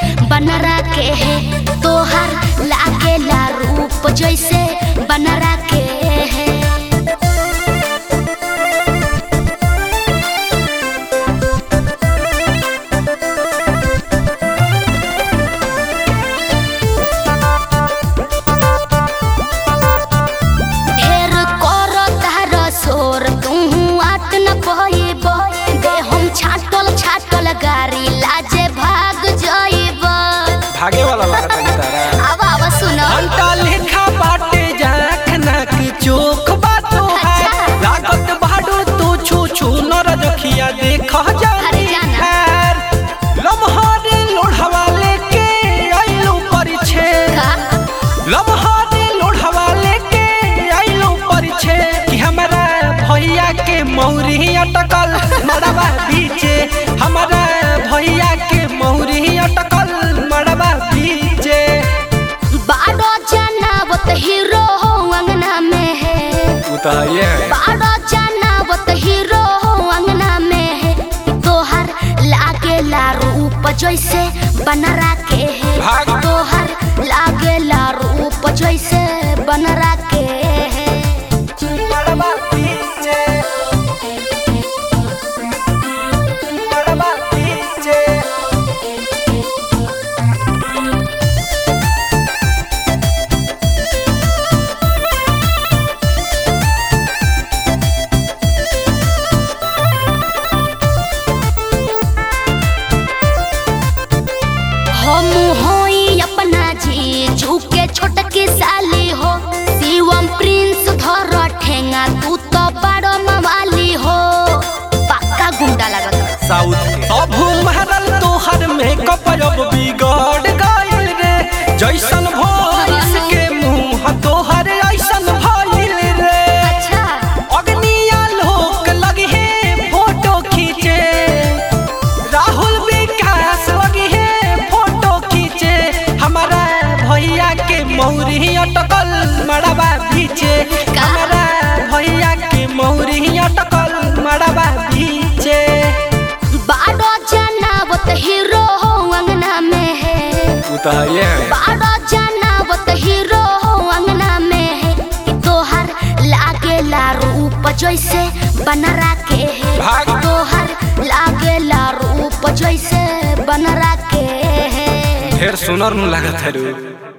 बनरा के है, तोहर लागेला रूप जैसे बनरा के है। गाड़ी लाजे भाग जाइबा भागे वाला लागत है तारा। अब सुनो घंटा लेखा बाटे जाखना की चोख बातो है लागत बाडू तू छू छू नर रखिया देख जानी यार लम्हारे लोढ़वा लेके आइलो परिछे लम्हारे लोढ़वा लेके आइलो परिछे कि हमरा भैया के मौरी अटकल मड़वा बीचे हमरा भैया के मौरी अटकल मड़वा बीचे। बाडो जनावत हीरो अंगना में है, बाडो जनावत हीरो अंगना में है, तोहर लागेला रूप जैसे बनरा के है, तोहर लागेला रूप जैसे बनरा के है। मड़वा बीचे मड़वा बीचे हम होई अपना जी झुके छोटकी साली हो, शिवम प्रिंस धर ठेंगा तू तो बड़ो मवाली हो, पक्का गुंडा लगत साउथ के सब महरल तोहर मेकअप अब बिगड़ गइल रे जैसन भइस के मुंह तोहर ऐसन भइल रे। अच्छा अग्निया लोक लगी है फोटो खींचे राहुल विकास लगी है फोटो खींचे हमारा भैया के मौरी अटकल मड़वा बीचे हमारा भैया के मौरी अटकल मड़वा बीचे। बाडो जनावत हीरो अंगना में है, बाडो जनावत हीरो अंगना में है, तोहर लागेला रूप जैसे बनरा के है, तोहर लागेला रूप जैसे बनरा के है। ढेर सुनर न लागत है रे।